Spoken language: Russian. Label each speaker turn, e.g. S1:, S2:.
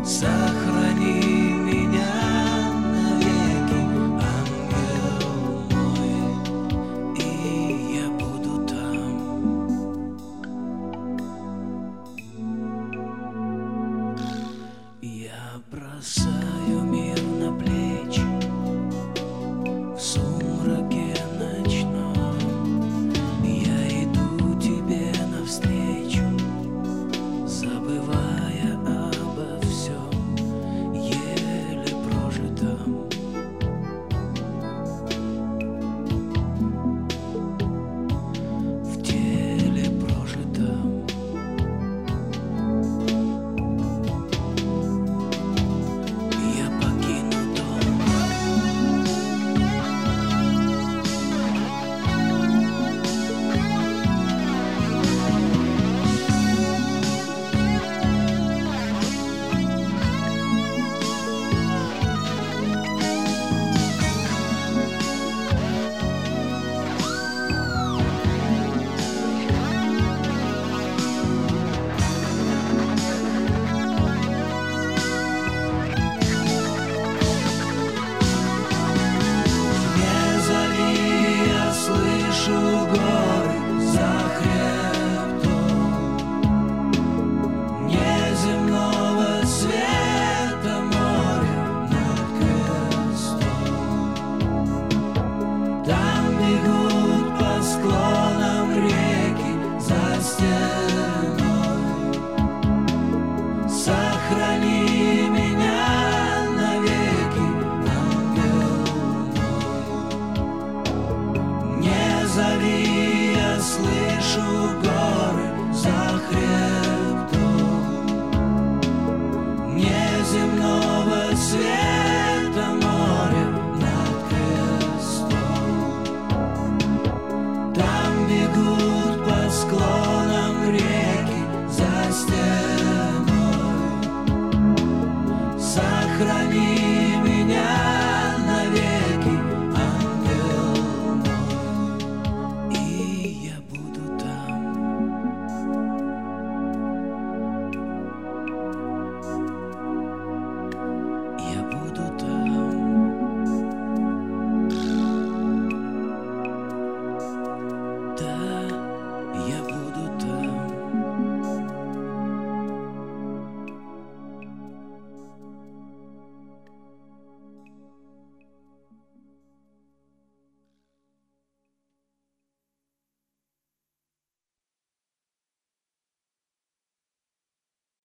S1: Сохрани меня навеки, ангел мой, и я буду там. Я бросаю мир на плечи в сумраке ночном. Я иду тебе навстречу, забывая обо всем еле прожитом. В теле прожитом. Я покину дом. Не зови, я слышу горы за хребтом. Неземного света море над крестом. Там бегут по склонам реки за стеной. Сохрани меня навеки, ангел мой. Не зови, я слышу горы за хребтом. Неземного света